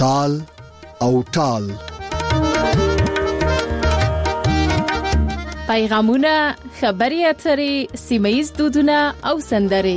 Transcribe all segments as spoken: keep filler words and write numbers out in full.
تال او ټال. پیغامونه، خبري اترې، سیمه‌یز دودونه او سندرې.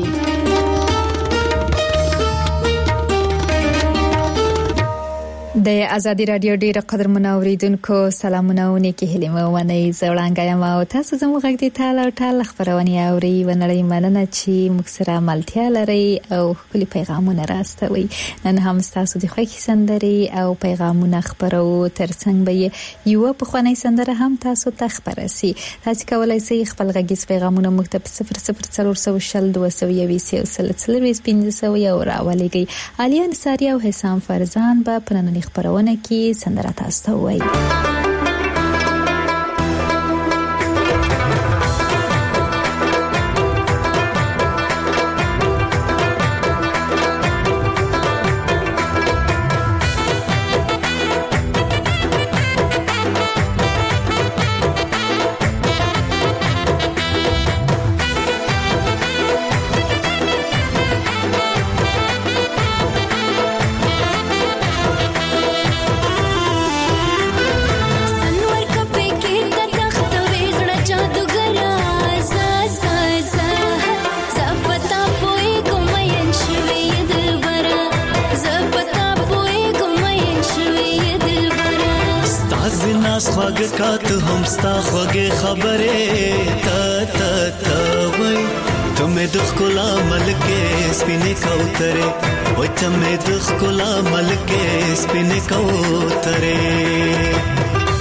د ازادي رادیو ډیره قدرمنو اوریدونکو سلامونه او نیکی هیله مو ونی زوړانګا یم او تاسو زموږ غږ دی تاله او ټال خبرونه اوري ونړۍ مننه چې موږ سره ملتیا لري او خپل پیغامونه راستوي. نن هم تاسو د خوښي سندري او پیغامونه خبرو ترڅنګ به یو په خواني سندره هم تاسو ته خبره سي. تاسو کولای شئ خپل غږیز پیغامونه موږ ته صفر صفر څلور شل دوه سوه یوسل سلسله پنځه سوه یو راولېږئ. الیان ساری او حسام فرزان به پرننی خبرونه کې سندره تاسو ته وایي. خواږه کات هم ستا خوږه خبره تا تا تا وای ته مې د خلا ملکه سپینې کوتره وای ته مې د خلا ملکه سپینې کوتره.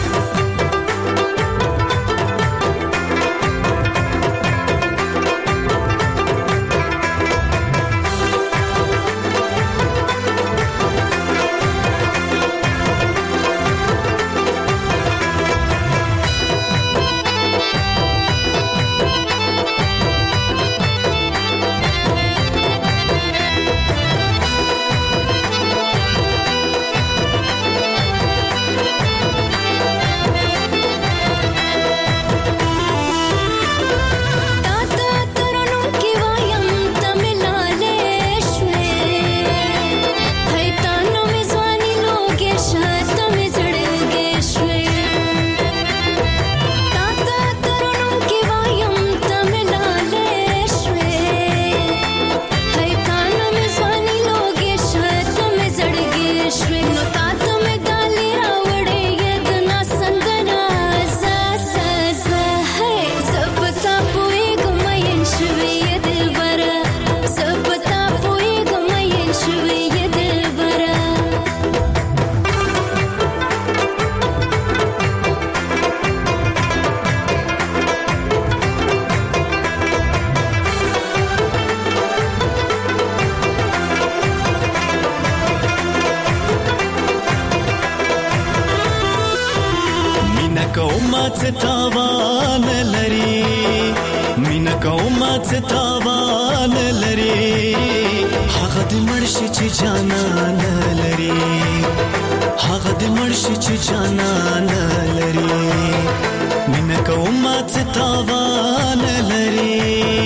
تاوان لري مینا کومات تاوان لري هغه د مرشي چې جانان لري هغه د مرشي چې جانان لري مینا کومات تاوان لري.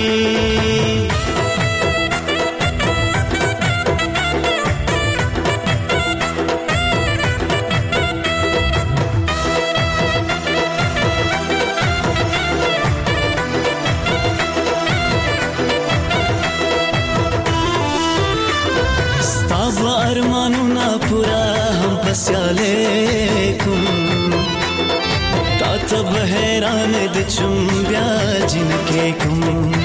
ارمانونا پورا هم پسیالیکم تا تب حیران د چم بیا جنکے کم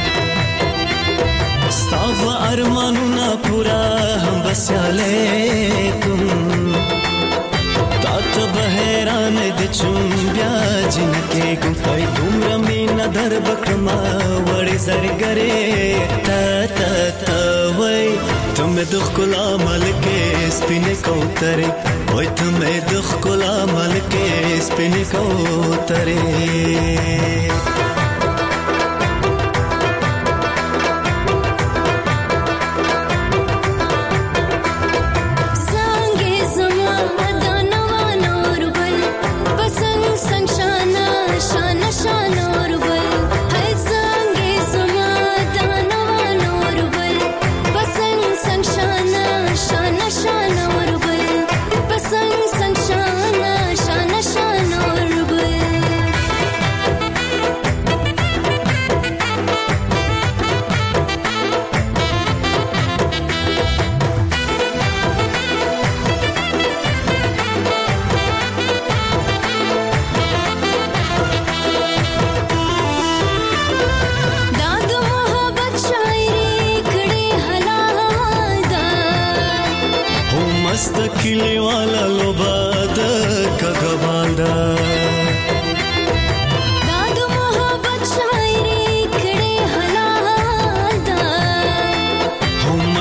ستاو ارمانونا پورا هم پسیالیکم تا تب حیران د چم بیا جنکے کم پای دومره مینا در بکرما وړي زرګره تا تا تا وای تم د خلا ملکه سپینې کوتره وای تم د خلا ملکه سپینې کوتره. Shana, shana,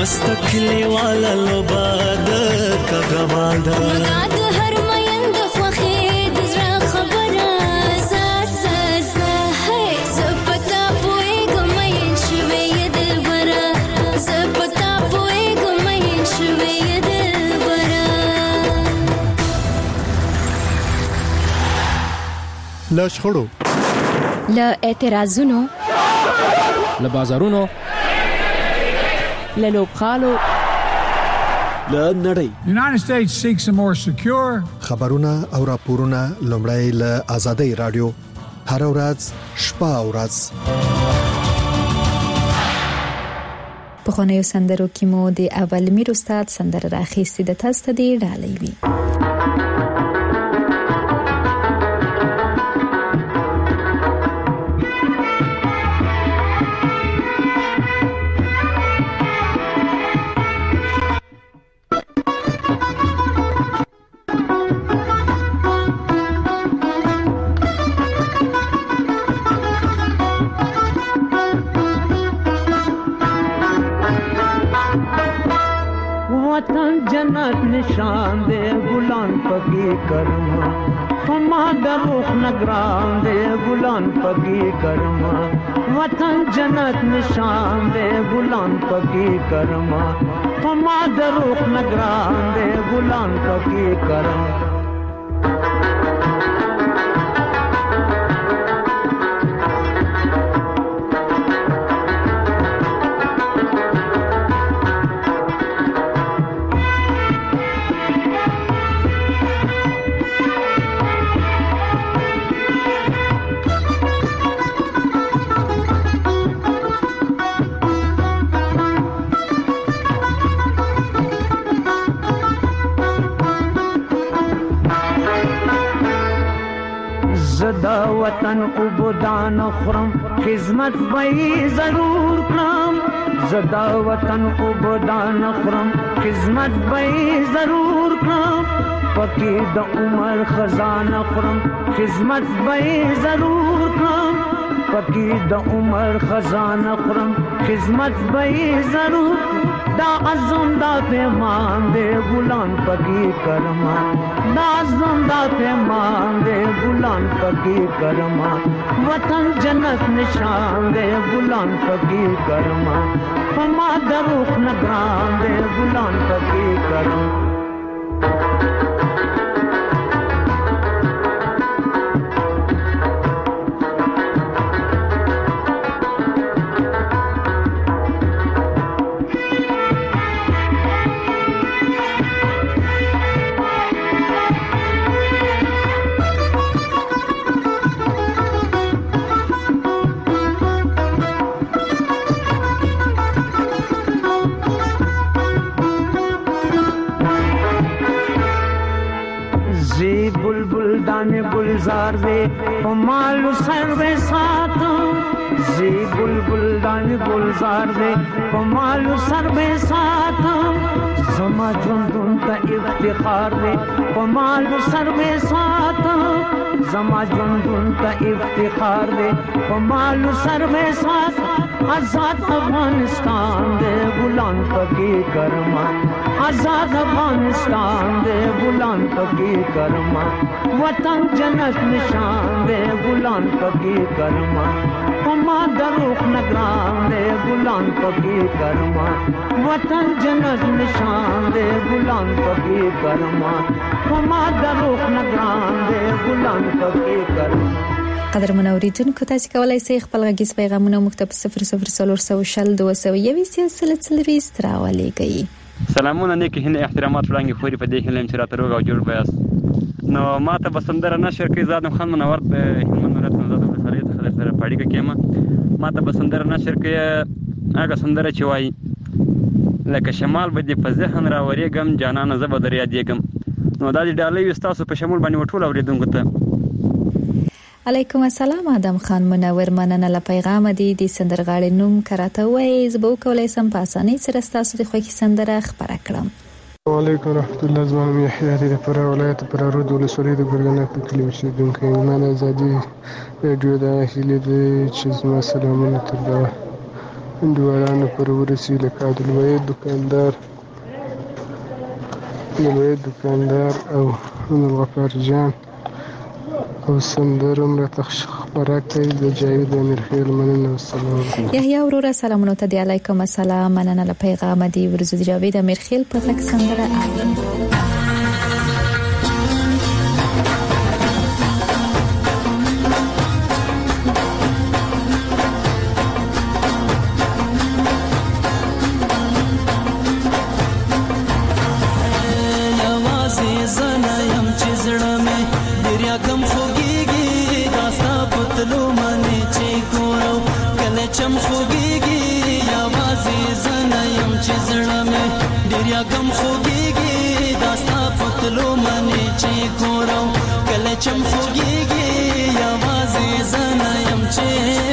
مست کلی والا لوبا د کګوادا د هر مېند خوخه د زړه خبره زات زات زپتا پوي ګمې شوي دلبره زپتا پوي ګمې شوي دلبره لا شخړو له اعتراضونو له بازارونو له لوبغالو له نړۍ. The United States seeks a more secure خبرونه او راپورونه لومړی له آزادۍ رادیو هر ورځ شپه او ورځ په خونه‌یو سندرو کې مو د اول میر استاد سندره راخیستې د تاسو ته دی ډالۍ وي. वतन जन्नत निशान दे गुलान पगी करमा फमा दरुख नगरान दे गुलान पगी करमा वतन जन्नत निशान दे गुलान पगी करमा फमा दरुख नगरान दे गुलान पगी करमा زدا وطن عبودان خرم خدمت بئی ضرور کرم زدا وطن عبودان خرم خدمت بئی ضرور کرم پکی د عمر خزانه خرم خدمت بئی ضرور کرم پکی د عمر خزانه خرم خدمت بئی ضرور دا عزم دا پیمان دے غلام پکی کرما دا عزم دا پیمان دے غلام پکی کرما وطن جنت نشان دے غلام پکی کرما فما دروخ نگران دے غلام پکی کرما गुलजार दे मालू सर्वे साथ जी बुलबुल दान गुलजार दे मालू सर्वे साथ जमा जुंदुन का इफ्तिखार दे मालू सर्वे साथ जमा जुंदुन का इफ्तिखार दे मालू सर्वे साथ आजाद अफगानिस्तान दे गुलाम पकी करमा आजाद अफगानिस्तान दे गुलाम पकी करमा वतन जन्नत निशान दे गुलाम पकी करमा फमा दरुख नगरान दे गुलाम पकी करमा वतन जन्नत निशान दे गुलाम पकी करमा फमा दरुख नगरान दे गुलाम पकी करमा. قدر منوریدونکو تاسو کولای شئ خپل غږیز پیغامونه مکتب صفر صفر صفر صفر شل دوه سوه یو سلسله څلويست راولېږئ. سلامونه نیک هنه احترامات وړاندې خوري په دې هلم چې راته روغ او جوړ پیاس. نو ماته بسندره نشر کې زادم خان منور په هلمند ولایت نه زاده سره خلک سره پاړی کې کېما ماته بسندره نشر کې هغه سندره چې وای لکه شمال به دې په ذهن راورېګم جانانه زبر دریا دیګم. نو دا دې ډالۍ وستاسو په شمول باندې وټول اوریدونکو ته. علیکم السلام آدم خان منور مننه له پیغام دی د سندرغاړي نوم کراته وای زبو کولای سم په اسانۍ سره تاسو د خوښي سندره خبره کړم. وعلیکم ورحمت الله زمانم یحیی د پر ولایت پر رود ولسوالۍ د ګرګنه په کلی اوسیدونکو مانه ازادي رادیو د هیله د چې زما سلامونه تر هندوارانو پر ورسي لکه عبدالوحید دکاندار عبدالوحید دکاندار او عبدالغفار جان او سندره هم راته خپره کوي د جاوید امیرخیل. مننه. السلام علیکم. یحیی وروره سلامونه ته دی. علیکم السلام. مننه له پیغام دی ورزو د جاوید امیرخیل په تک سندره چم خوږیږي یوازې زنه یم چې زړه مې ډېر یاګم خوږیږي داستا پتلو منې چې ګورم کله چم خوږیږي یوازې زنه یم چې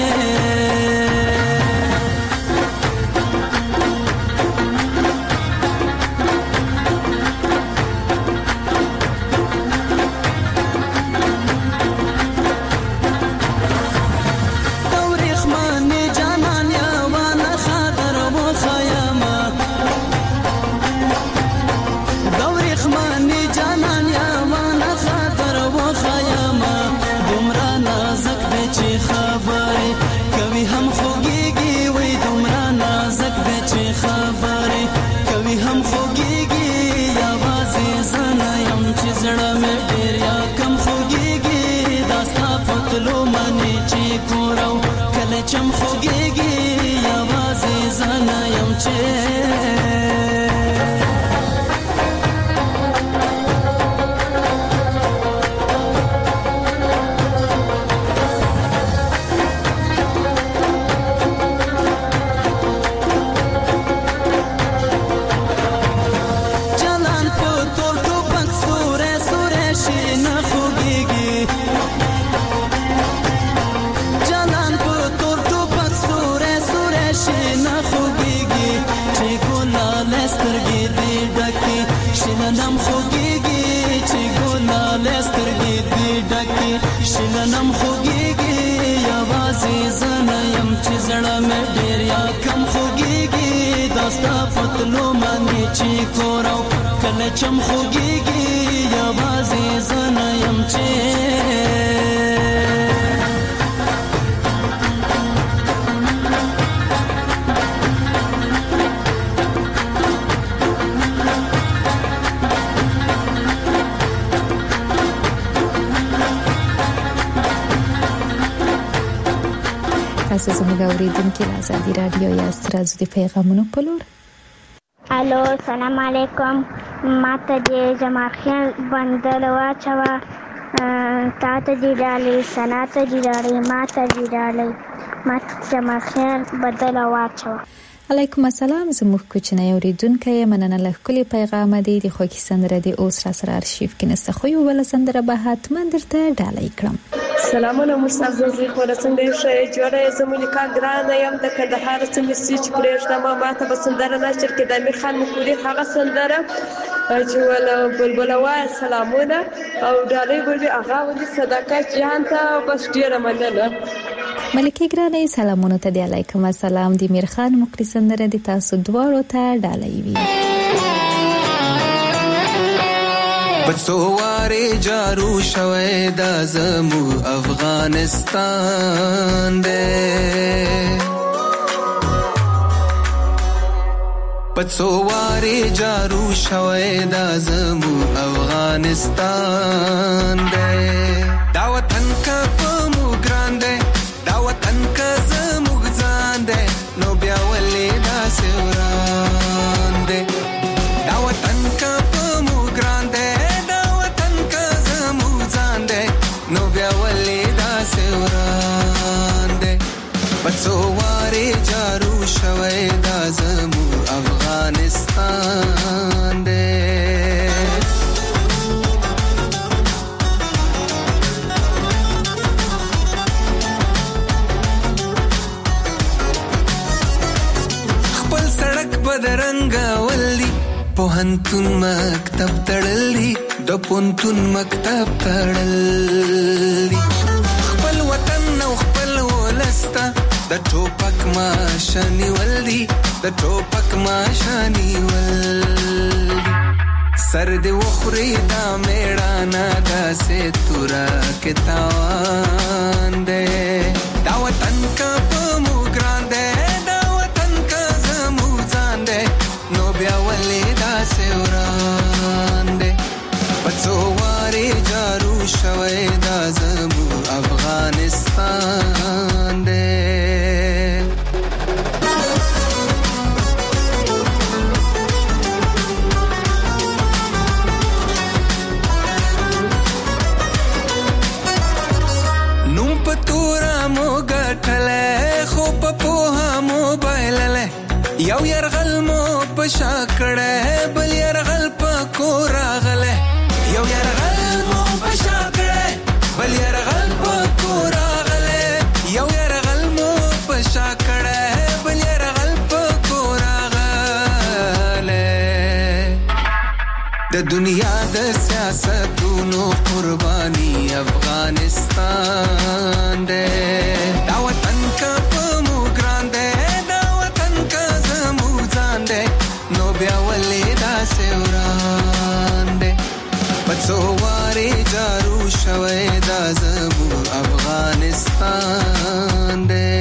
چم خوږیږي یوازې زنه یم چې شلنم خوږیږي چې ګلاله سترګې دې ډکې شلنم خوږیږي یوازې زنه یم چې زړه مې ډېر یا کم خوږیږي داستا پتلو منې چې ګورم کله چم خوږیږي یوازې زنه یم چې تاسو زموږ اوریدونکو له آزادي رادیو یا سترازو د پیغامونو په لور. الو سلام علیکم. ماته د جماخیان بندر واچوه تا ته دی ډالۍ سنا ته دی ډالۍ ما ته دی ډالۍ ماته جماخیان بدل واچوه. علیکم السلام. زموږ کوچنی اوریدونکو مننه له ښکلي پیغام دی. د خوږې سندره د اوس را سره ارشیف کې نسته خو یو بل سندره به حتما درته ډالۍ کړم. سلامونه مستعززي خو څنګه شې جوړه زمولیکا ګرانه يم د کندهار څخه سچ پرېښته ما ماته بسندره نشر کې د امیر خان مخوري هغه سندره چې ول بلبلوا سلامونه او ډالۍ به هغه ولې صدقات جهان ته بس ډیره مننه. ملکه ګرانه سلامونه ته دی. علیکم السلام. د امیر خان مخوري سندره د تاسو دواړو ته ډالۍ وي. بڅواري جارو شوي د زمو افغانستان دې بڅواري جارو شوي د زمو افغانستان دې دا وطن کا په مو ګران دې دا وطن کا زمو ځان دې نو بیا ولې دا سوران دې دا وطن کا په مو ګران دې نو بیا ولې دا سوران دې بڅواري جارو شوي دا زمو افغانستان دې خپل سړک بدرنګ ولي پوهنتون مکتب تړلې د پونتون مکتب تړلې خپل وطن او خپل ولستا د د ټوپک ماشانی ولدي د ټوپک ماشانی ولدي سر دې وخوري دا میړانا داسې تورا کې تاوان دې دا وطن کا په مو ګران دې دا وطن کا زمو ځان دې نو بیا ولې داسې وران دې پڅو واره جارو شوي دا زمو افغانستان دې یو يرغل مو پشاکړه بل يرغل پکو راغله یو يرغل مو پشاکړه بل يرغل پکو راغله یو يرغل مو پشاکړه بل يرغل پکو راغله د دنیا د سیاستونو قرباني افغانستان دې دا وطن کا په مو ګران دې نو بیا ولې داسې وران دې پڅو واره جارو شوي دا زمو افغانستان دې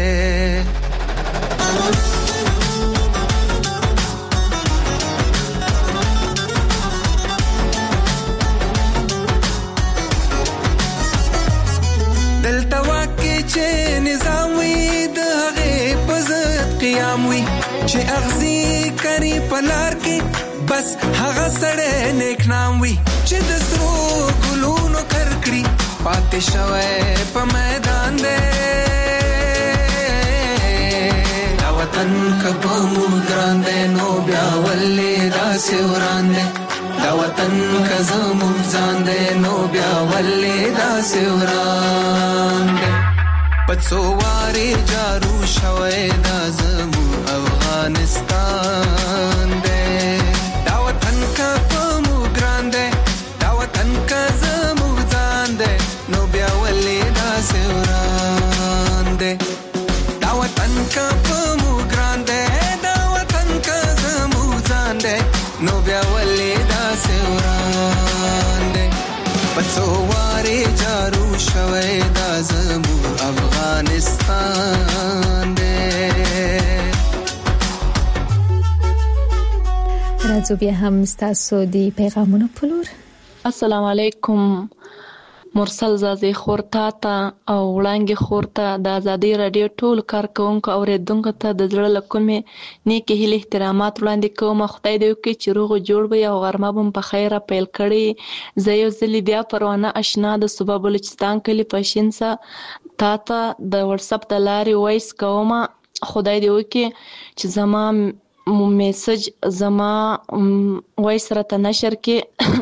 دلته واکې چې نظام وي د هغې په ضد قیام وي چې اغزي کری پلار کې بس هغه سړی نیک نام وي چې د سرو ګلونو کرکړي پاتې شوی په میدان دی دا وطن که په موږ ګران دی نو بیا ولې داسې وران دی دا وطن که زموږ ځان دی نو بیا ولې داسې وران دی پڅو واره جارو شوی دا زمو افغانستان دے دا وطن کا په مو ګران دے دا وطن کا زمو ځان دے نو بیا ولې داسې وران دے دا وطن کا په مو ګران دے دا وطن کا زمو ځان دے نو بیا ولې داسې وران دے پڅو واره جارو شوی دا زمو افغانستان دے راځو بیا هم ستاسو دی پیغامونه پلور. السلام علیکم مرسل زازی خورتا تا او وړانګې خورتا د ازادي رادیو ټول کارکونکو اوریدونکو ته د زړه له کومې نیکې هیلې احترامات وړاندې کوم. خدای دې وکړي چې روغ جوړ وي او غرمه به په خیره پیل کړي. زه یو ځلې بیا پروانه اشنا د صوبه بلوچستان کلي پشینسا تا ته د واتساپ د لارې وایس کوم. خدای دې وکړي چې زما میسج زما وایس راته نشر کې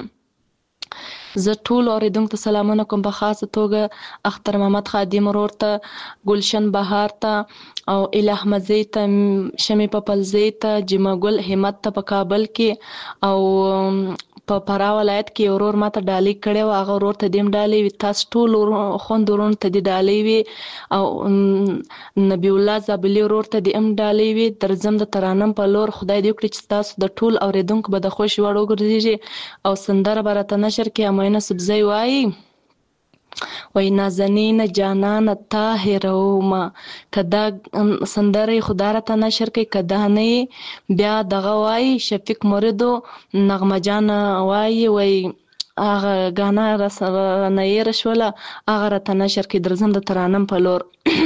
زه ټول اوریدونکو ته سلامونه کوم، په خاصه توګه اختر محمد خادم ورور ته، ګلشن بهار ته او الہ مزی ته، شمی پپلزی ته، جمع ګل همت ته په کابل کې او په فراه ولایت کې ورور ماته ډالۍ کړې و، هغه ورور ته دیم ډالۍ وي. تاسو ټول خوند ورور ته دې ډالۍ وي او نبی الله زابلی ورور ته دې ام ډالۍ وي. درځم د ترانم په لور. خدای دې وکړي چې تاسو د ټول اوریدونکو به د خوښ وړ وګرځي او سندره به راته نشر کې امینه سبزی وایي وای نازنین جانان طاهروما. کدا سندره خدا راته نشر کې، کدا نه بیا دغه وای شفیق موریدو نغمه جان وای وای هغه غانا رسنه یې رشوله هغه راته نشر کې. درځم د ترانم په لور.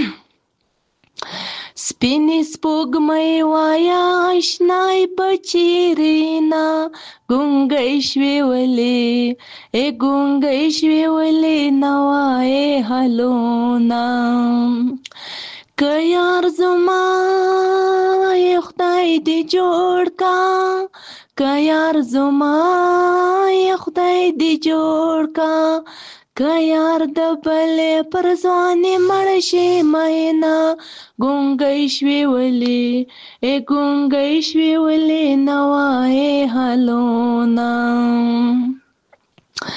سپینې سپوږمۍ وایا اشنای بچیرینا ګونګۍ شوې ولې ای ګونګۍ شوې ولې نوای هلونا که یار زما ای خدای دې جوړ کا، که یار زما ای خدای دې جوړ کا، که یار د بلې پر ځوانې مړ شي مینا ګونګۍ شوې ولې ای ګونګۍ شوې ولې نوای هلونا.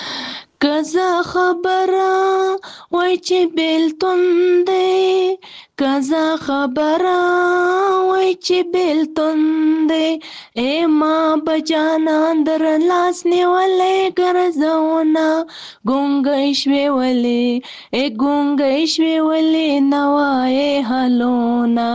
که زه خبره وای چې بیلتون دی، کزا خبره وای چې بیلتون دی ای ما بجانا در لاس نیولې ګرځونه ګونګی شوې ولې ای ګونګی شوې ولې نوای حالونه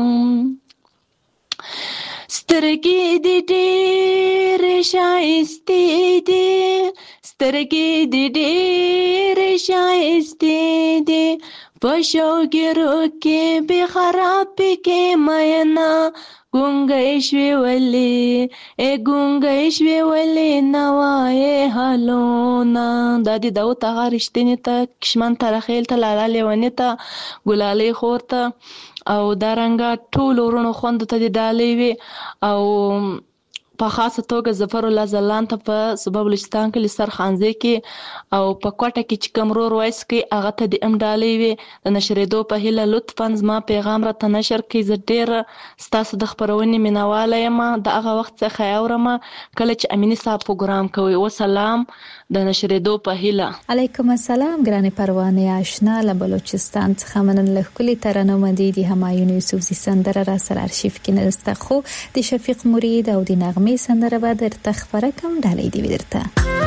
سترګې دې ډېرې ښایستې دي سترګې دې ډېرې ښایستې دي په شوګیرو کې بې خرابې کې مینا ګونګی شوې ولې ای ګونګی شوې ولې نوای حالونه. دا د داود هغه رښتینې ته کشمن ترخیل ته لاله لیونې ته ګلالۍ خور ته او دارنګه ټولو وروڼو خوندو ته د ډالۍ وي او په خاصه توګه ظفر الله ځلاند ته په صوبه بلوچستان کلي سرخانزۍ کې او په کوټه کې چې کوم رور وایس کوي هغه ته د ام ډالۍ وي د نشرېدو په هیله لطفا زما پیغام راته نشر کړئ. زه ډېره ستاسو د خپرونې مینهواله یم د هغه وخت څخه یې اورم کله چې امیني صاحب پروګرام کوي. وسلام د نشرېدو په هیله. علیکم السلام ګرانې پروانې آشنا له بلوچستان څخه مننه له ښکلې ترانه دي د همایون یوسفزي سندره را سره ارشیف کې نسته خو د شفیق مرید او د نغمې سندره به درته خبره کوم ډالۍ دی درته.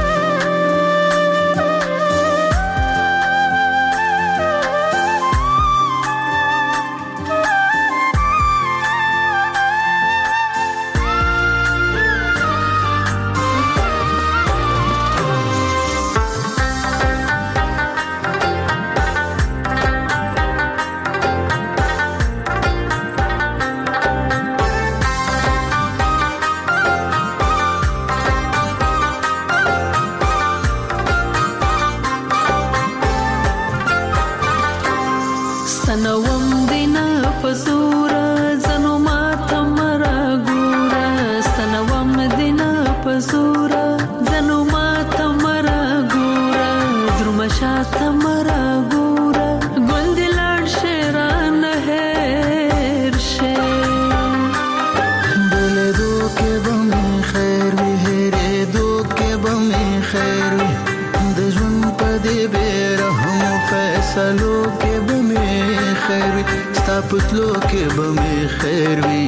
پتلو کې به مې خیر وي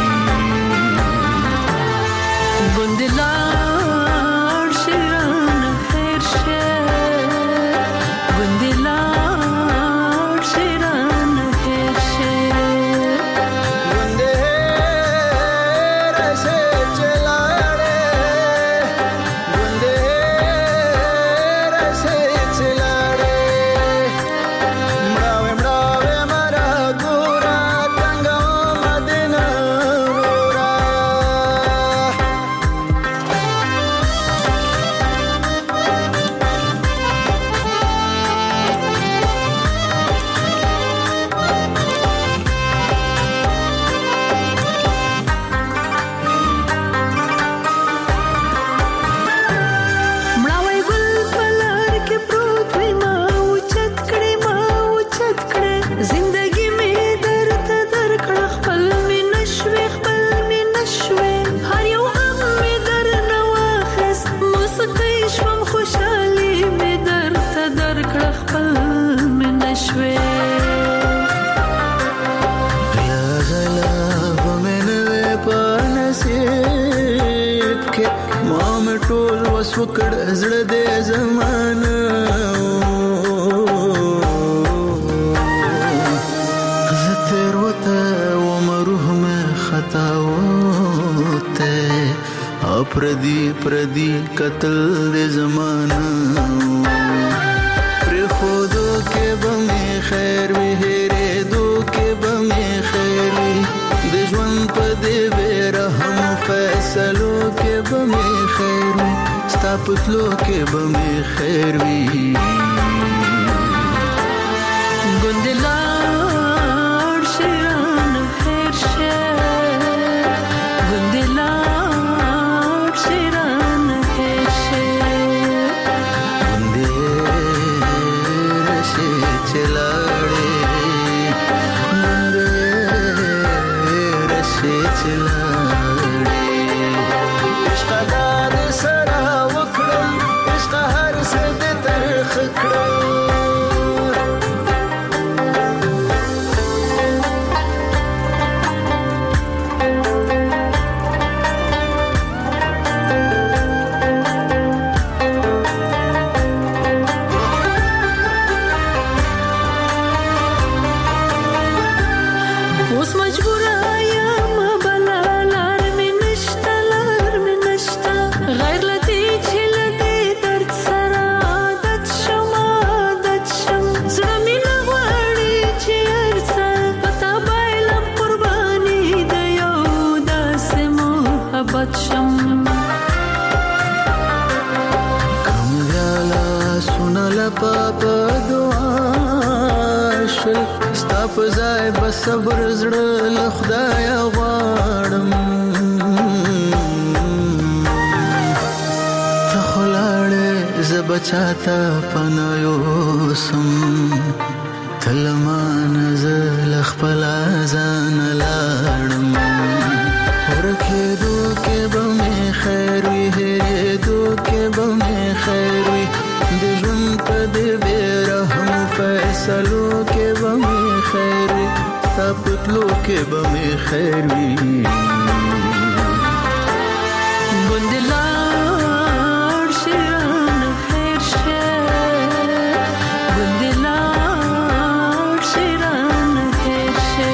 ګوندلار شیران خیر شه ګوندلار شیران خیر شه ګوندې رسې چلاړې ګوندې رسې چلاړې مړاوې مړاوې مرا ګورا څنګه مدینه ورا مړاوی ګل په لار کې پروت وي ما اوچت کړې ما اوچت کړې زندګي مې درته درکړه خپل مې نشوې خپل مې نشوې هر یو غم مې درنه واخیست موسیقۍ شوم خوشحالي مې درته درکړه خپل مې نشوې یا غلا به مې نه وې په نصیب کې ما مې ټول وس وکړ زړه دې زمانه زه تېروته وم روح مې خطا وته او پردي پردي قتل دې زمانه پرېښودو کې به مې خیر وي هېرېدو کې به مې خیر وي د ژوند په دې بې رحمو فیصلو کې به مې خیر وي ستا په تلو کې به مې خیر وي ګوندلار شیران خیر شه ګوندلار شیران خیر شه ګوندې رسې چلاړې ګوندې رسې چلاړې عشقه دا دې سره وکړم عشقه هر څه دې ترخه کړم شول ستا په ځای به صبر زړه له خدایه غواړم ته خو لاړې زه به چاته پناه یوسم ته له مانه زه له خپله ځانه لاړم ورکېدو کې به مې خیر وي هېرېدو کې به مې خیر وي د ژوند په دې بې رحمو فیصلو کې به مې خیر وي ستا په تلو کې به مې خیر وي ګوندې لاړ شي رانه هېر شي ګوندې لاړ شي رانه هېر شي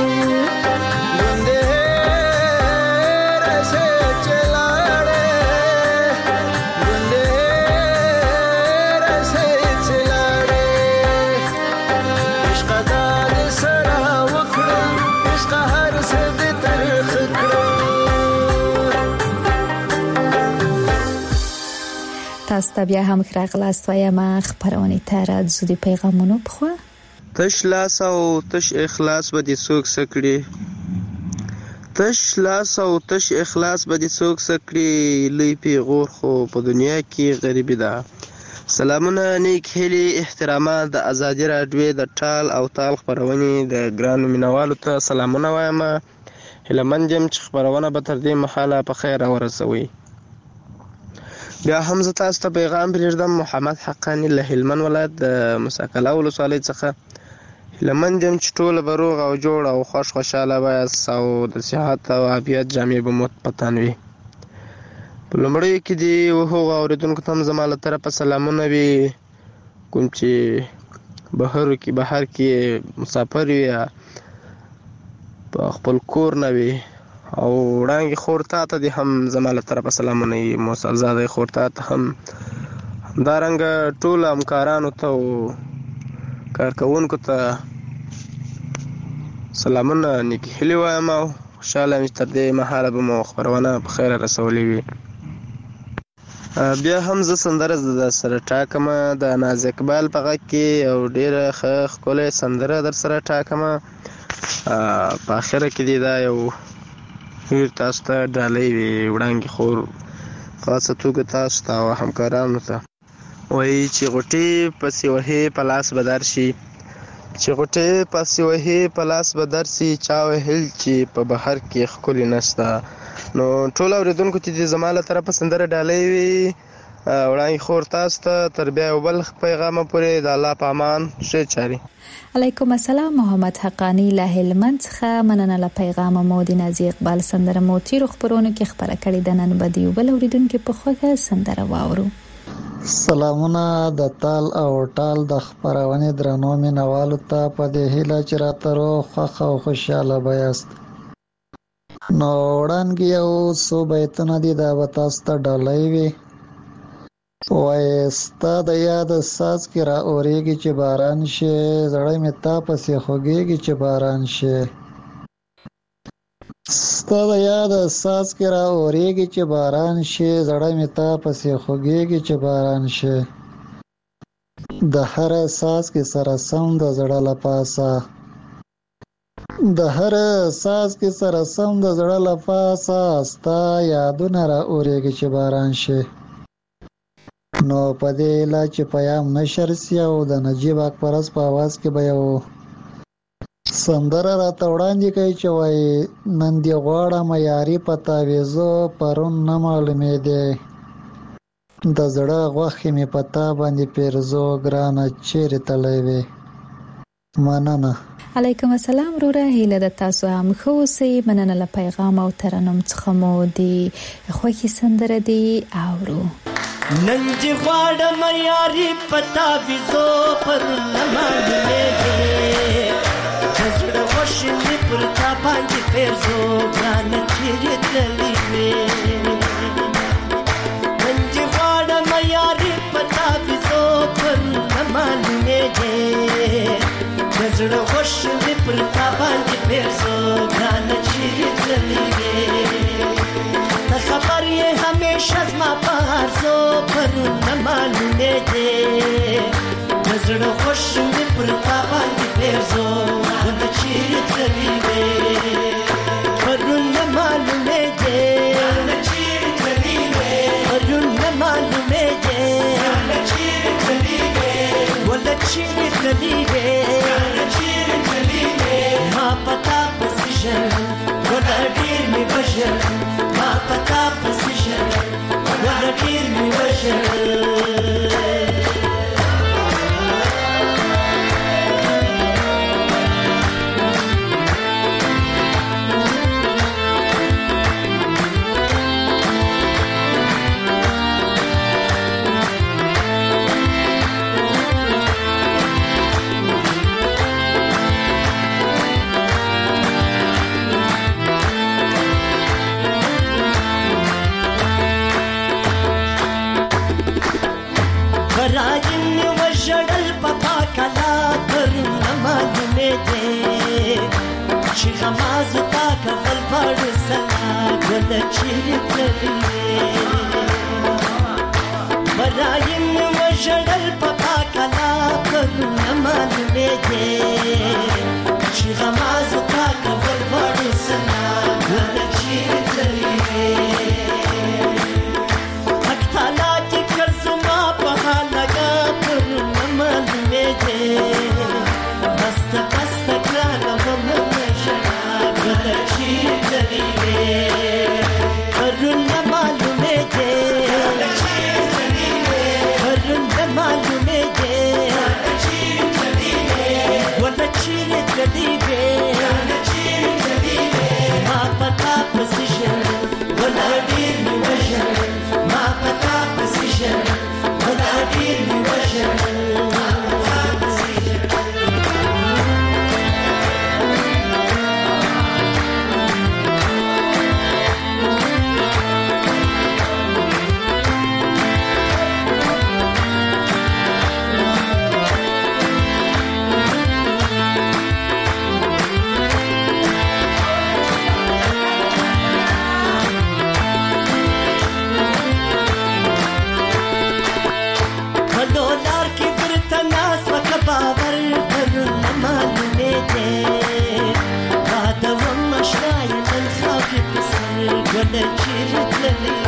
تاسو ته بیا هم ښه راغلاست وایم خپرونې ته راځو د پیغامونو په خوا تش لاس او تش اخلاص به دې څوک څه کړي تش لاس او تش اخلاص به دې څوک څه کړي لوی پیغور خو په دنیا کې غریبي ده سلامونه نیک هیلې احترامات د ازادي راډیو د ټال او تال خپرونې د ګرانو مینوالو ته سلامونه وایم هیلهمند یم چې خپرونه به تر دې مهاله په خیر ورسوي بیا هم زه تاسو ته پیغام پرېږدم محمد حقانی له هلمند ولایت د مساکله ولسوالۍ څخه هیلهمند یم چې ټوله به روغ او جوړ او خوش خوشحاله به یاست او د صحت او عافیت جامې به مو په تن وي په لومړیو کې دې هغو اورېدونکو ته هم زما له طرفه سلامونه وي کوم چې بهر کې بهر کې مسافر وي یا په خپل کور نه وي او وړانګې خور تا ته دې هم زما له طرفه سلامونه وي موسل زاده خور تا ته هم همدارنګه ټولو همکارانو ته او کارکوونکو ته سلامونه نیکې هیلې وایم او خوشحاله یم چې تر دې مهاله به مو خپرونه په خیره رسولې وي بیا هم زه سندره در سره ټاکمه د ناز اقبال په غږ کې او ډېره ښه ښکلې سندره در سره ټاکمه په اخره کې دې دا یو ډېر تاسو ته ډالۍ وي وړانګې خور خاصه توګه تاسو ته او همکارانو ته وایي چې غوټې پسې وهې په لاس به درشي چې غوټې پسې وهې په لاس به درسي چا وهل چې په بهر کې ښکلې نشته نو ټول اورېدونکو ته دې زما له طرفه سندره ډالۍ وي وړانګې خور تاسو ته تر بیا یو بل پیغامه پورې د الله په امان ښې چارې علیکم السلام محمد حقانی له هلمند څخه مننه له پیغام مو د نازي اقبال سندره مو تیرو خبرونه کې خبره کړې د نن به دی بل اوریدونکو په خوګه سندره واورو سلامونه د تال او ټال د خبرونه درنو مینوالو ته په دې هیله چې راترو خوښ او خوشاله بیاست نو وړاندې یو څو بیتونه دي دا به تاسو ته ډالۍ وي وای ستا د یاد ساز کې را اورېږي چې باران شي زړه مې تا پسې خوږېږي چې باران شي ستا د یاد ساز کې را اورېږي چې باران شي زړه مې تا پسې خوږېږي چې باران شي د هر ساز کې سره سم د زړه له پاسه د هر ساز کې سره سم د زړه له پاسه ستا یادونه را اورېږي چې باران شي نو په دې لا چې پیام نشر سی او د نجیب اکبرس په आवाज کې به یو سندره راته وړاندې کوي چې وای نن دی غواړم یاري پتا وېزو پرون نه معلومې دی د زړه غوښې مې پتا باندې پیرزو ګرانه چیرې تللی وې مننه علیکم السلام وروره هیله د تاسو هم ښه اوسئ مننه له پیغام او ترنم څخه مو د خوښې سندره دی اورو نن چې غواړم یاري پتا وېزو پرون نه معلومې دی زړه خوشې مې پر تا باندې پیرزو ګرانه چیرې تللی وې نن چې غواړم یاري پتا وېزو پرون نه معلومې دی زړه خوشې مې پر تا باندې پیرزو ګرانه چیرې تللی وې خبر یې همیشه زما په هرڅو پرون نه معلومې دی زړه خوشې مې پر تا باندې پیرزو چیرې تللی وې ما پتا پسې ژړل ګله ډېر مې وژړل ما پتا پسې ژړل ګله ډېر مې وژړل غمازو تا کفل پاړو سلا ګله چیرې تللی برایم مې وژړل په پاکلا پرونه معلومېدې چې غمازو تا کفل پاړو سلا ګله چیرې تللی حق تعالی دې کړ زما په هلکه پرونه معلومېدې بسته بسته ګرانه ومه ګله چیرې تللی وې پرونه معلومېدې پرونه معلومېدې ګله چیرې تللی وې ما پتا پسې ژړل ګله ډېر مې وژړل ما پتا پسې ژړل ګله ډېر مې وژړل ګله چیرې تللی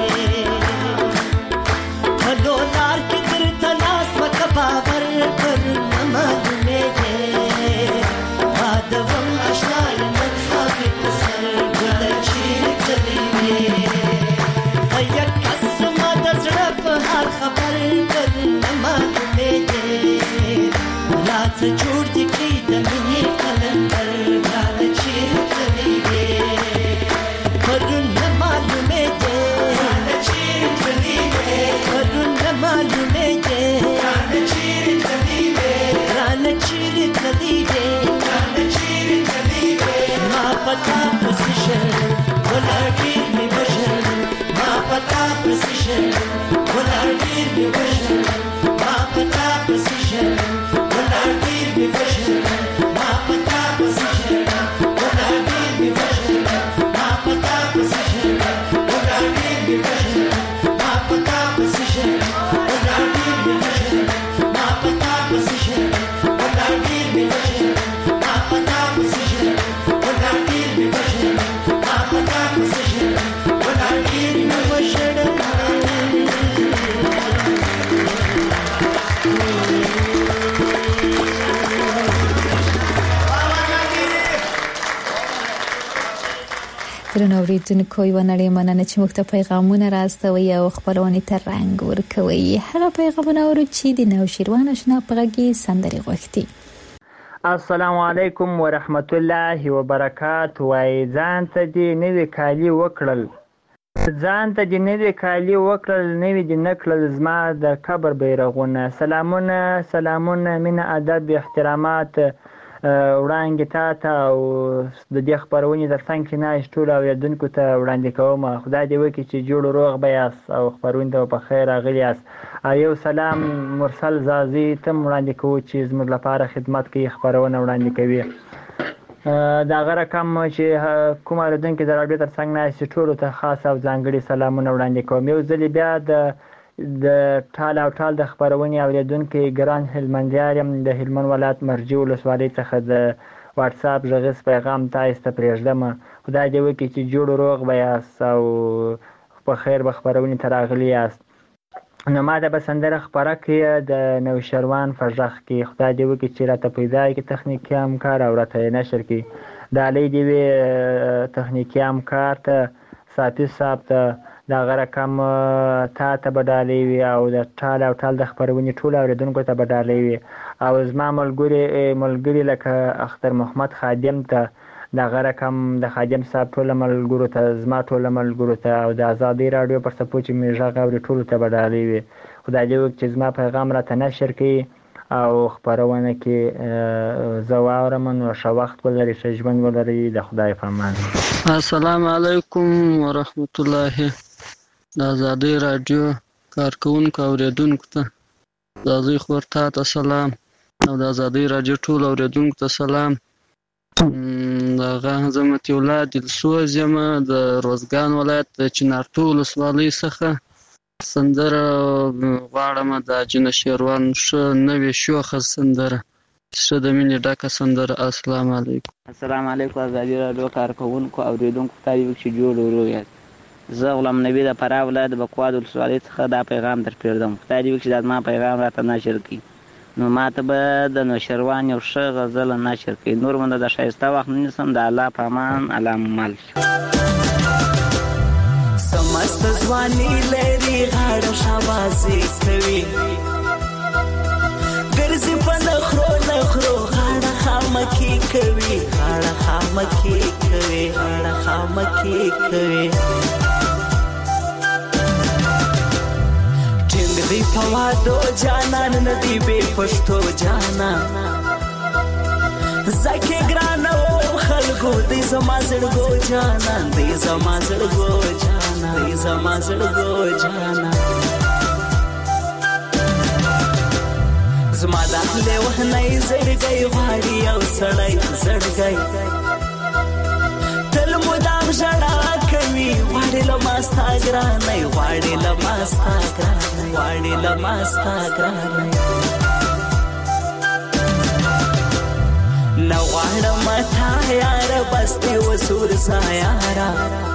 په ډولار کې درته لاس وکه باور پرونه معلومېدې یادوم اشنا یم نن خاورې په سر ګله چیرې تللی وې یک کس زما د زړه په حال خبر پرونه معلومېدې لا څه جوړ دې کړي د مینې قلندر ګله چیرې تللی وې پرونه معلومېدې ګله چیرې تللی وې پرونه معلومېدې ګله چیرې تللی وې ګرانه چیرې تللی وې ګله چیرې تللی وې ما پتا پسې ژړل ګله ډېر مې وژړل ما پتا پسې ژړل ګله ډېر مې وژړل ما پتا پسې ژړل ګله ډېر مې وژړل ما پتا پسې ژړل ګله ډېر مې وژړل ما پتا پسې ژړل ګله ډېر مې وژړل ما پتا پسې ژړل ګله ډېر مې وژړل ما پتا پسې ژړل ګله ډېر مې وژړل ما پتا پسې ژړل ګله ډېر مې وژړل ما پتا پسې ژړل ګله ډېر مې وژړل درنو اوریدونکو یوه نړۍ مننه چې موږ ته پیغامونه راستوئ او خپرونې ته رنګ ورکوئ هغه پیغامونه اورو چې د نوشیروان اشنا په غږ کې سندرې غوښتي السلام علیکم ورحمت الله وبرکاته وای ځان ته دې نوې کالي وکړل ځان ته دې نوې کالي وکړل نوې دې نه کړل زما د قبر بیرغونه سلامونه سلامونه مینه ادب احترامات وړاندې تا ته او د دې خپرونې تر څنګ کې ناست ټولو اورېدونکو ته وړاندې کوم خدای دې وکړي چې جوړ روغ به یاست او خپرونې ته په خیر راغلي یاست یو سلام مرسل زازي ته وړاندې کوو چې زموږ لپاره خدمت کوي خپرونه وړاندې کوي د هغه رقم چې کوم اورېدونکي د راډیو تر څنګ ناست ټولو ته خاص او ځانګړي سلامونه وړاندې کوم یو ځلې بیا د د ټال او ټال د خپرونې اورېدونکي ګران هلمندیار یم د هلمند ولایت مرجې ولسوالۍ څخه د واتساپ غږیز پیغام تاسو ته پرېږدم خدای دې وکړي چې جوړ روغ به یاست او په خیر به خپرونې ته راغلي یاست نو ما ته به سندره خپره کړي د نوشروان په غږ کې. خدای دې وکړي چې راته پیدا کړي تخنیکي همکار او راته یې نشر کړي. ډالۍ دې وي تخنیکي همکار ته، ساتي صاحب ته، دغه رقم تا ته به ډالۍ وي او د ټال او ټال د خپرونې ټولو اورېدونکو ته به ډالۍ وي. او زما ملګري ملګري لکه اختر محمد خادم ته، دغه رقم د خادم صاحب ټولو ملګرو ته، زما ټولو ملګرو ته او د ازادۍ راډیو پر څپو چې مې غږ اوري ټولو ته به ډالۍ وي. خدای دې وکړي چې زما پیغام راته نشر کړي او خپرونه کې زه واورم. نو ښه وخت ولرئ، ښه ژوند ولرئ. د خدای په امان. السلام علیکم ورحمت الله. د ازادۍ راډیو کارکوونکو اوریدونکو ته د ازادۍ خور تا ته سلام او د ازادۍ راډیو ټول اوریدونکو ته سلام. دغه زه متي الله دلسوز یم د روزګان ولایت د چنارتو ولسوالۍ څخه. سندره غواړم د جنه شیروان ښه نوې شوخه سندره، ښه د مینې ډکه سندره. السلام علیکم. السلام علیکم ازادۍ راډیو کارکوونکو اوریدونکو ته دې وکړي چې جوړ ورو یاست. زه غلام نبي د فراه ولایت د بکواد ولسوالۍ څخه دا پیغام در پرېږدم. خدای دې وکړي چې دا زما پیغام راته نشر کړي. نو ما ته به د نوشروان یو ښه غزل نشر کړي. نور منده د ښایسته وخت نیسم. د الله په امان. الله مل سمست ځواني لري غاړه شاباسي کوي، ګرځي په نخرو نخرو غاړه خامکي کوي، غاړه خامکي کوي، غاړه خامکي کوي. دی په وادو جانان ندی بې پښتو جانان، زکه ګرانه و خلکو دی زما زړګو جانان، دی زما زړګو جانان، دی زما زړګو جانان. زما داخله وهنۍ زړګی غواړي او سړی زړګی تل مدام ژړا کوي، غواړي له ما ستا ګرانۍ، غواړي له ما ستا ګرانۍ، غواړي له ما ستا ګرانۍ. نه غواړم تا یاره بس دې وسور سا یاره،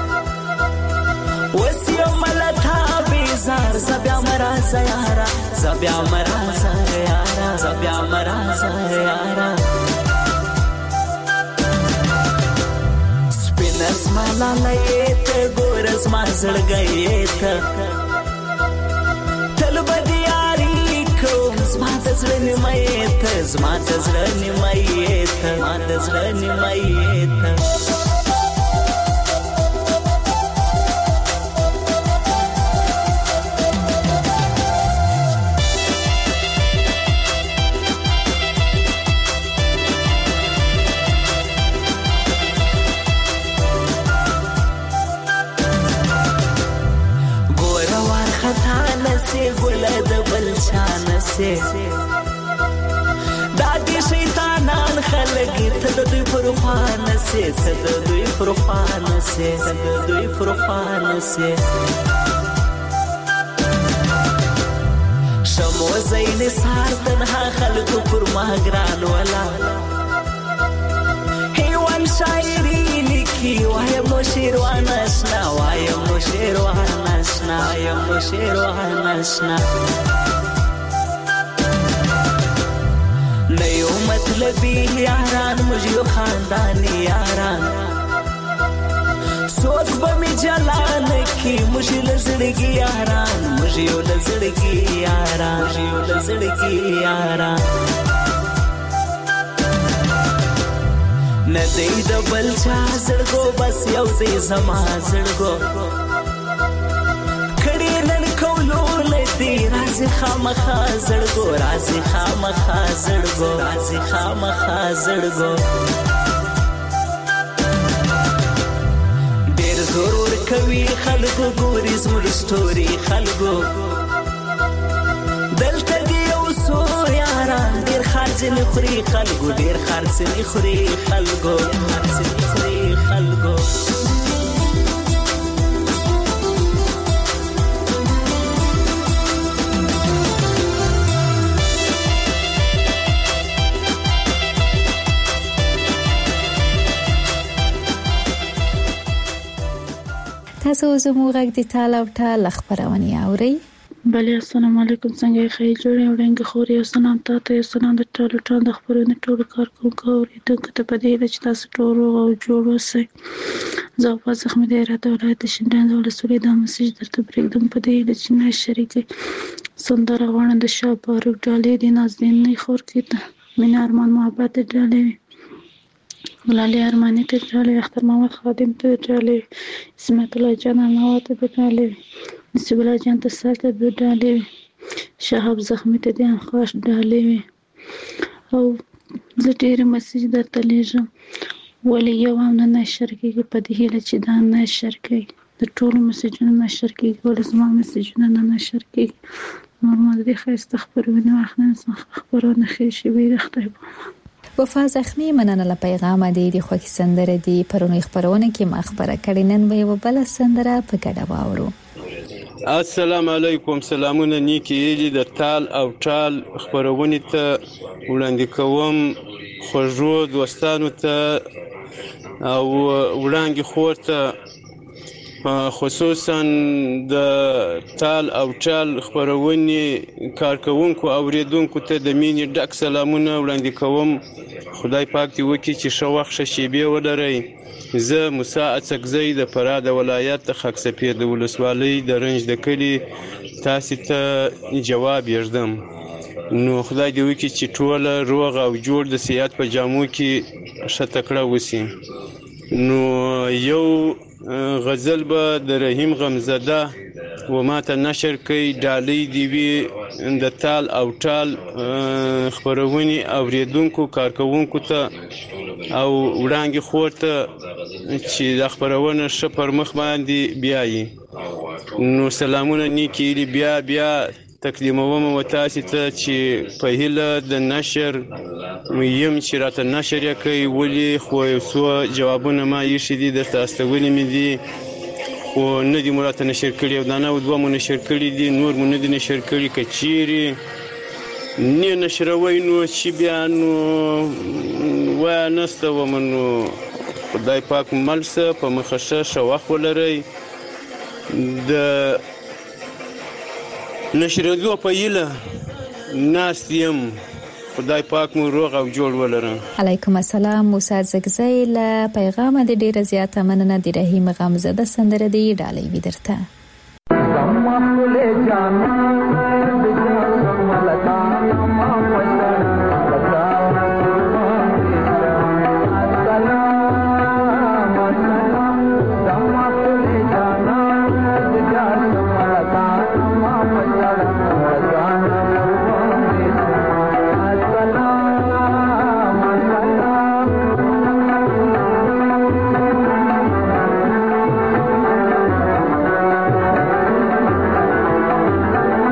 اوس یم له تا بیزار، زه بیا مه راځه یاره، زه بیا مه راځه یاره، زه بیا مه راځه یاره. زما لالی ته ګوره زما زړګی ته تل به د یاري کوم، زما د زړه نیمه ته، زما د زړه نیمه ته، زما د زړه نیمه ته. ګله د بل چانه سي دا دي شیطانان خلک ته د دوی پر خوانه سي، ته د دوی پر خوانه سي، ته د دوی پر خوانه سي. شمو زین سار تنها خلکو پر ما ګران ولا هیوان شاعری لیکي، وایم نو شیروان اشنا، وایم نو شیروان اشنا، وایم نو شیروان اشنا. نه یو مطلبي یاران موږ یو خانداني یاران، څوک به مې جلان کي موږ له زړګي یاران، موږ یو له زړګي یاران، موږ یو له زړګي یاران. نه دی د بل چا زړګو بس یو دی زما زړګو، کړي نن کولو لدی راځي خامخا زړګو، راځي خامخا زړګو، راځي خامخا زړګو. ډېر زور ورکوي خلکو ګوري زموږ ستوري خلکو، دلته دی یو څو یاران ډېر خرڅ نه خوري خلکو، ډېر خرڅ نه خوري خلکو، خرڅ نه خوري خلکو. تاسو زموږ غږ د ټال او ټال خپرونې اورئ. بله السلام علیکم څنګه یې خیر جوړې وړاندې خوري او سلام تاسو یو سلام د ټولو ټول د خبرونو ټولو کارکونکو اوریدونکو ته په دې هیله چې تاسو ټول روغ او جوړ اوسئ. زه په زخمي د هرات ولایت د شینډنډ ولسوالۍ دا مسیج درته پرېږدم په دې هیله چې نه شریکې سندره غواړم د شاه باروک ډالۍ د نازنینې خور کې ته مینه ارمان محبت ډالۍ وي ګلالي ارماني ته ډالۍ وي اختر محمد خادم ته ډالۍ وي اسمت الله جان انوا ته ډالۍ وي نصیب الله جان ته ساته به ډالۍ وي شهاب زخمي ته د خاص ډالۍ وي او زه ډېرې مسیج درته لیږم ولې یو هم نه نشر کېږي په دې هیله چې دا نشر کوي د ټولو مسیجونو نشر کېږي ولې زما مسیجونه نه نشر کېږي نور ما د دې ښایسته خپرونې وخت نه خپرونه ښې شوې د خدای په وفا زخمی مننه له پیغام دی د خوښي سندره دی پرونی خبرونه کې ما خبره کړې نن به یو بل سندره په ګډه واورو. السلام علیکم سلامونه نیکی ایلی د تال او ټال خبرونې ته وړاندې کوم خوږو دوستانو ته او وړاندې خور ته خصوصا د تال او ټال خبرونې کارکونکو اوریدونکو ته د مینې ډک سلامونه وړاندې کوم. خدای پاک دې وکړي چې ښه وخت ښه شیبې ولرئ. زه موسی اڅکزی د فراه د ولایت د خاک سفید د ولسوالۍ د رنج د کلي تاسې ته جواب یږدم. نو خدای دې وکړي چې ټوله روغ او جوړ د صحت په جامو کې ښه تکړه وسي. نو یو غزل به د رحیم غمزده و ما ته نشر کوي ډالۍ دې وي د تال او ټال خپرونې اوریدونکو کارکونکو ته او وړاندې خور ته چې دا خپرونه ښه پر مخ باندې بیایي. نو سلامونه نیکې ایلي بیا بیا تقدیموم و تاسې ته چې په هیله د نشر یم چې راته نشر یې کوي ولې خو یو څو جوابونه ما ایښي دي درته استولي مې دي خو نه دي مو راته نشر کړي او دا نه دوه مو نشر کړي دي نور مو نه دي نشر کړي که چیرې نه نشروئ نو چې بیا نو وایه نسته ومه نو خدای پاک مل شه په مخه ښه ښه وخت ولرئ. د نشریدو په هیله ناست یم خدای پاک مو روغ او جوړ ولرم. علیکم السلام موسی زګزی له پیغام د ډیره زیاته مننه د رحیم غمزده سندره دی ډالۍ وی درته. Thank you.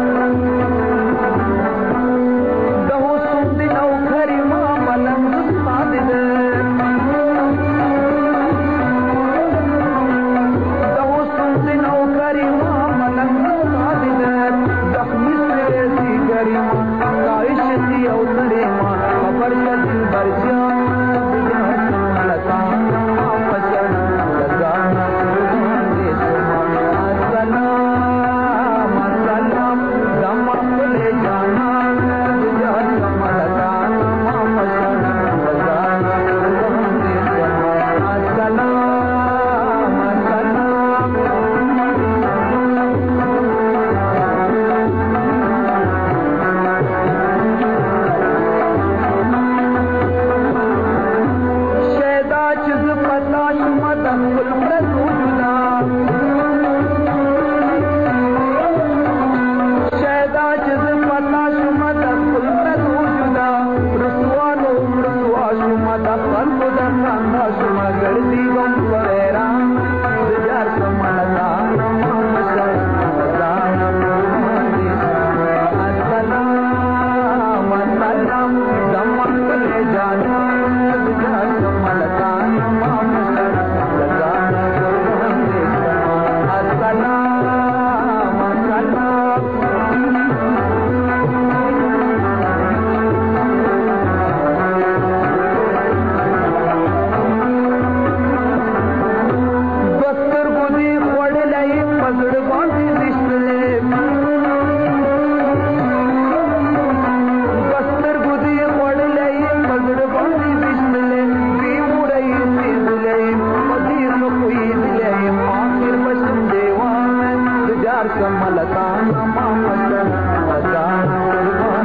प्यार कमलतान मोहम्मद जान कुर्बान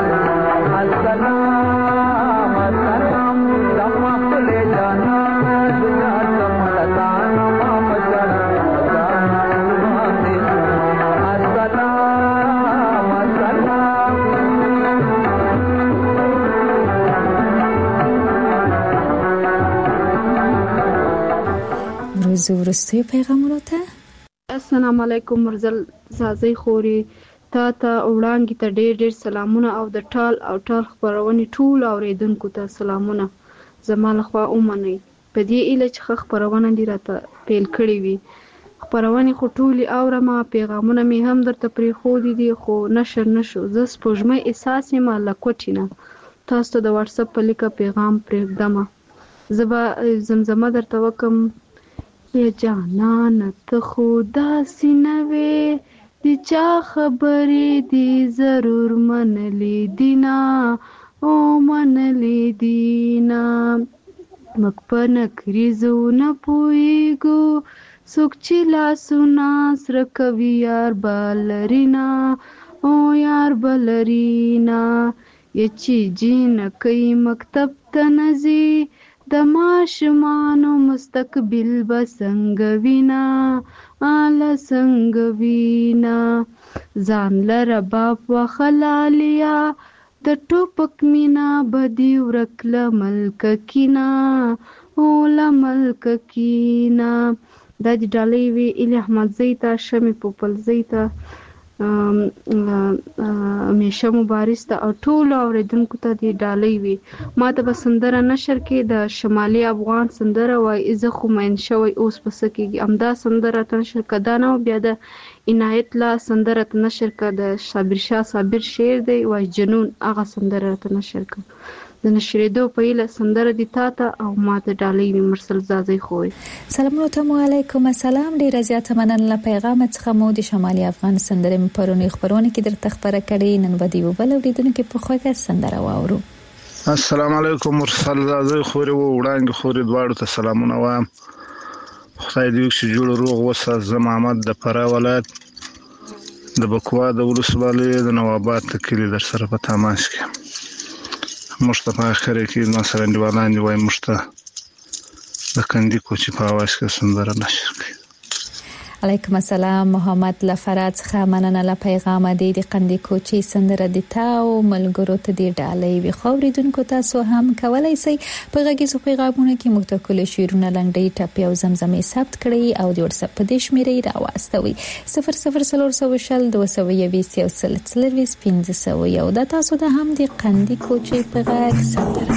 अस्सलाम अस्सलाम तमा ले जाना प्यार कमलतान मोहम्मद जान कुर्बान अस्सलाम अस्सलाम روزو ورستوی پیغامونو ته السلام علیکم مرزل زازی خوري تا ته وړاندې ته ډېر ډېر سلامونه او د ټال او ټال خبرونې ټول اوریدونکو ته سلامونه زما لخوا ومنئ په دې ایله چې ښه خبرونه دې راته پیل کړې وي خبرونې خو ټولې اورم پیغامونه مې هم درته پرېښودي دي خو نشر نشو زه سپوږمۍ احساس یم له کوټې نه تاسو ته د واتساپ په لیکه پیغام پرېږدمه زه به زمزمه درته وکم یا جانان ته خو داسې نه وې د چا خبرې دې ضرور منلې دي نه او منلې دي نه موږ په نکریزو نه پوهېږو څوک چې لاسونه سره کوي یار به لري نه او یار به لري نه یا چې جینکۍ مکتب ته نه ځي د ماشومانو مستقبل به څنګه وینا اله څنګه وینا ځان لره باپ وخلالیا د ټوپک مینا بدی ورکله ملک کینا او له ملک کینا د ډالۍ وی الی احمد زیتا شمی پوپل زیتا همیشه مبارز ته او ټول اوریدونکو ته دی ډالۍ وي ما ته به سندره نشر کې د شمالي افغان سندره وای زه خو مین شوی اوس پس کېږي امدا سندره ته نشر کدا نه بیا د عنایت لا سندره ته نشر ک د صابر شاه صابر شعر دی وای جنون هغه سندره ته نشر ک د نشریدو په ایله سندره دی تا ته او ما ته ډالۍ وي مرسل زازی خوې سلامونه ته علیکم السلام ډیر زیات مننه له پیغام څخه مو د شمالي افغان سندره پرونی خبرونه کې درته خبره کړې نن به دی وبل اوریدونکو په خوګه سندره واورو السلام علیکم مرسل زازی خوې وړاندې خوې دواړو ته سلامونه وایم خدای دې چې جوړ روغ وسه زما محمد د فرا ولایت د بکوا د ولسوالۍ د نوابات کلی در سره په تماس کې مصطفی اخره کې ما سره دیوالان دی وای مشته د کندي کوچی په اواز کې سندره نشر کړي علیکم السلام محمد لفرات څخه مننه له پیغام دی د کندي کوچی سندره د تاو ملګرو ته دی ډالۍ وي خوریدونکو تاسو هم کولای شئ په غږیزو پیغامونو کې مختکل شیرونه لنډي ټاپي او زمزمې ثبت کړئ او د واتساپ په دې شمیرې راوستوي صفر صفر صفر صفر دوه سوه یوویشت یو سل څلوېښت پنځه سوه یو دا تاسو د هم د کندي کوچی په غږ سندره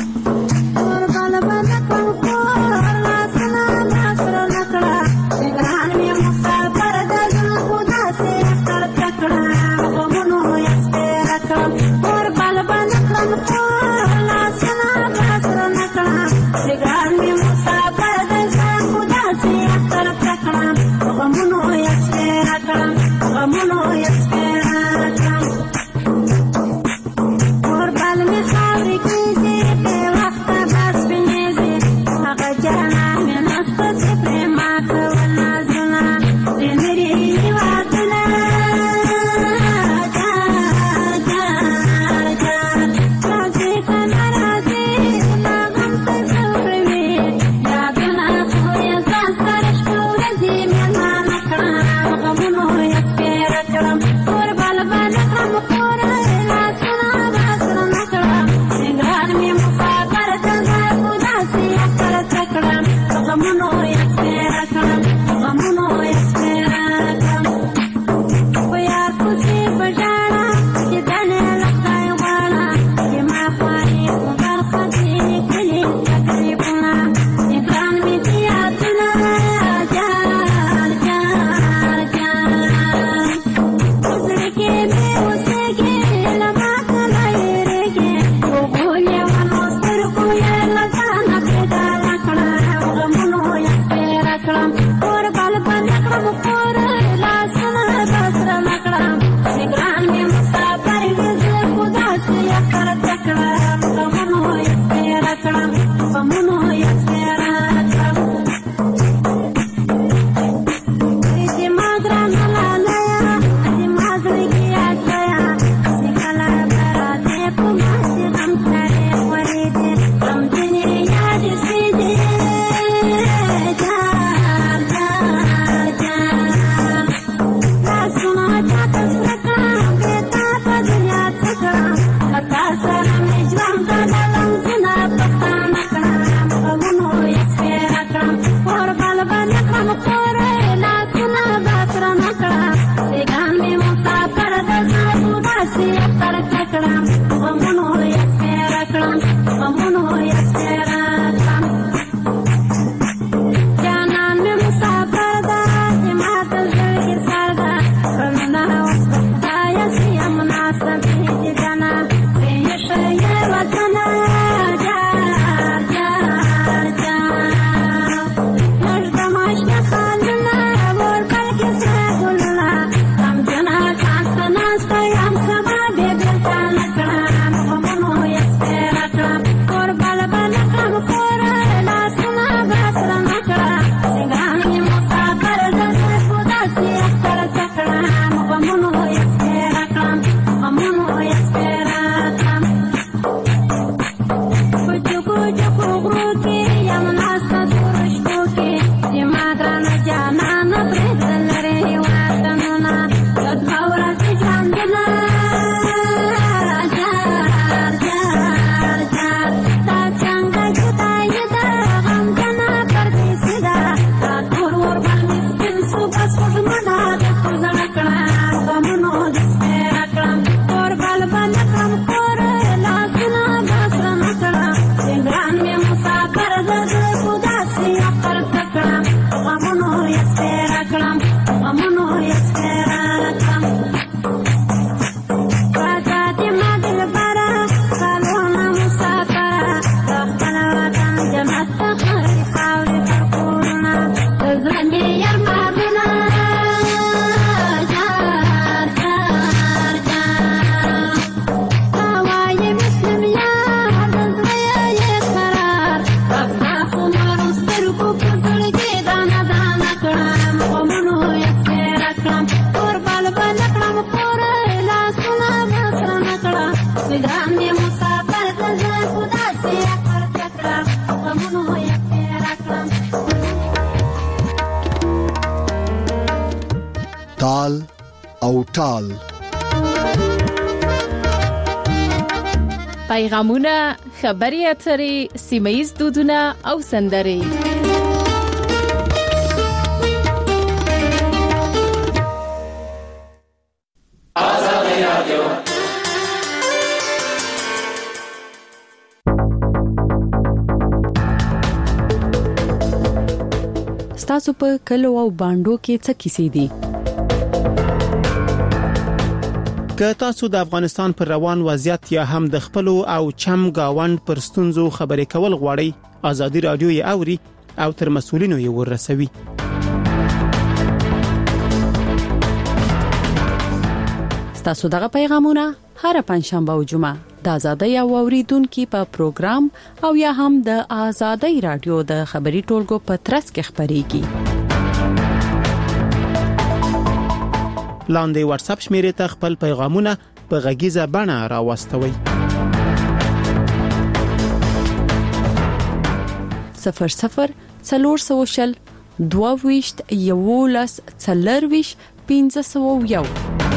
کړم اور بال بال کړم کور لاسونه مسره نکړه سګرام دې مسافر ته زه خدا سي اکر چکړه غمونو یې تیر کړم تال او ټال پیغامونه خبري اترې سیمایي دودونه او سندرې آزادي رادیو ستاسو په کلو او باندو کې څه کیسې دي که تاسو د افغانستان پر روان وضعیت یا هم د خپل او چم گاوند پر ستونزو خبرې کول غواړئ آزادي رادیو یې اوري او تر مسؤلینو یې ورسوي ستاسو دغه پیغامونه هر پنځشنبه او جمعه د آزادۍ او اوریدونکو په پروګرام او یا هم د آزادۍ رادیو د خبري ټولګو په ترڅ کې خبريږي لاندې واتس اپ شمیرې ته خپل پیغامونه په غږیزه بڼه راوستوئ صفر صفر څلور سوشل دوه ویشت یولس څلرویش پنځه سوه یو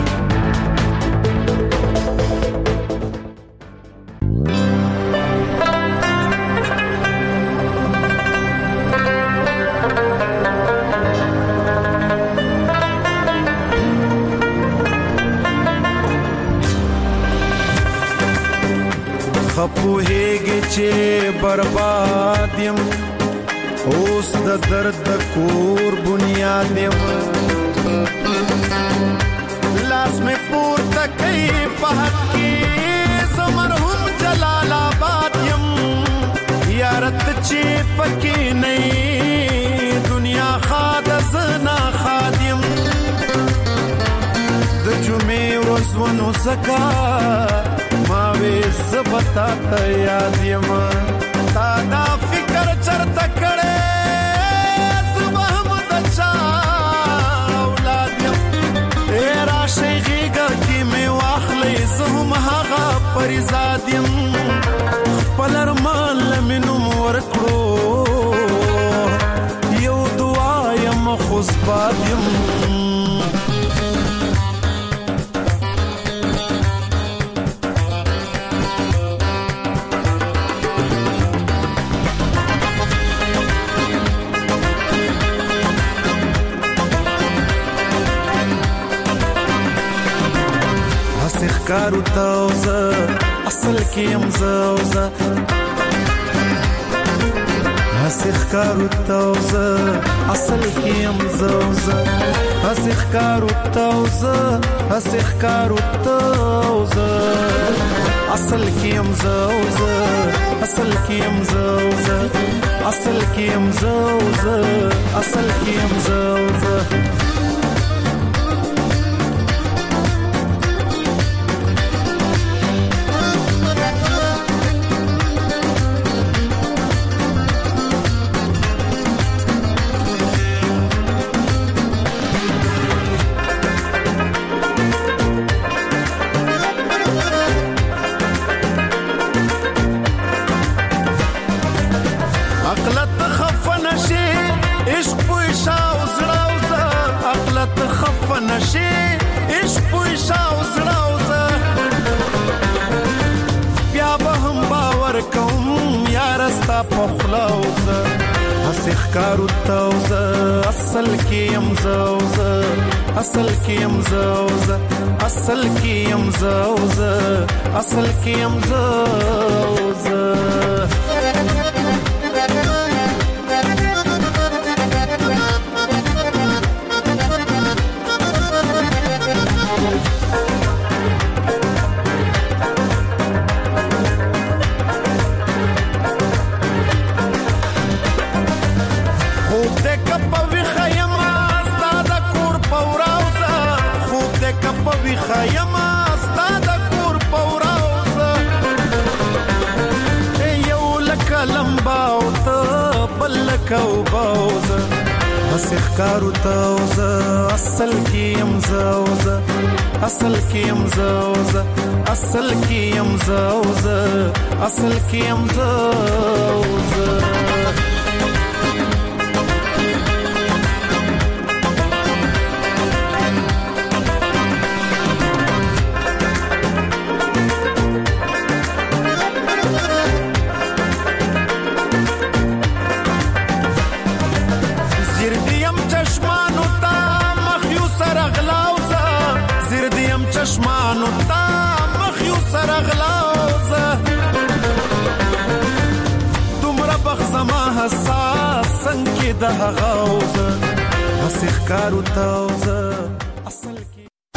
خپوهیږي چې برباد یم اوس د درد کور بنیاد یم لاس مې پورته کوي په حق کې زمرهم جلال آباد یم یارت چې پکې نه دنیا خاد زنا خادم د جمعې ورځونو زکا ما وې زبتا ته یاد یم تا دا فکر چرته کړې زبهم د چا اولاد یم اے راشي غیګه کې مې واخلې زهم هغه پریزاد یم خپل ارمان لمنو ورکړو یو دعا یم خوشباد یم کارو تاوزه اصل کې امزاوزه هسخ کارو تاوزه اصل کې امزاوزه هسخ کارو تاوزه هسخ کارو تاوزه اصل کې امزاوزه اصل کې امزاوزه اصل کې امزاوزه اصل کې امزاوزه کارو تاوزه اصل کې امزاوزه اصل کې امزاوزه اصل کې امزاوزه اصل کې امزاوزه خیمه ستاد کور پوراوزه یو لکه لمبا او ته بل لکه وباوزه هسې ښکارو ته او زه اصل کې یم زه او زه اصل کې یم زه او زه اصل کې یم زه او زه اصل کې یم زه او زه چشمانو تا مخیو سرغلاوزه دومره بخزما حساس څنګه د هغه اوزه هسې ښکارو تا اوزه